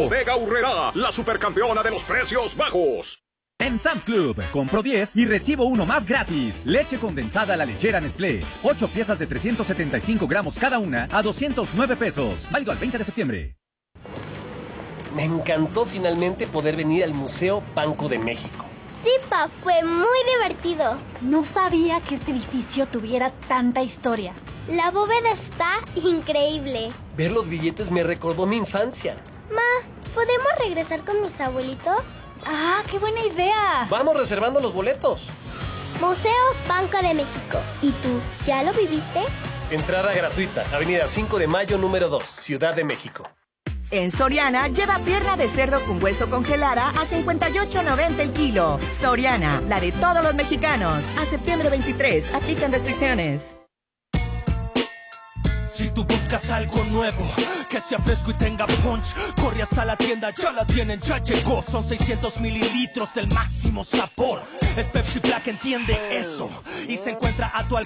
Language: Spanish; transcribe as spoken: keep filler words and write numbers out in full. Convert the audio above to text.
Bodega Aurrerá, la supercampeona de los precios bajos. En Sam's Club, compro diez y recibo uno más gratis. Leche condensada La Lechera Nestlé. ocho piezas de trescientos setenta y cinco gramos cada una a doscientos nueve pesos. Válido al veinte de septiembre. Me encantó finalmente poder venir al Museo Banco de México. Sí, pa, fue muy divertido. No sabía que este edificio tuviera tanta historia. La bóveda está increíble. Ver los billetes me recordó mi infancia. Ma, ¿podemos regresar con mis abuelitos? ¡Ah, qué buena idea! Vamos reservando los boletos. Museo Banco de México. ¿Y tú, ya lo viviste? Entrada gratuita, Avenida cinco de mayo, número dos, Ciudad de México. En Soriana, lleva pierna de cerdo con hueso congelada a cincuenta y ocho noventa el kilo. Soriana, la de todos los mexicanos. A septiembre veintitrés, aplican restricciones. Si tú buscas algo nuevo, que sea fresco y tenga punch, corre hasta la tienda, ya la tienen, ya llegó. Son seiscientos mililitros del máximo sabor. Es Pepsi Black, entiende eso. Y se encuentra a tu alcance.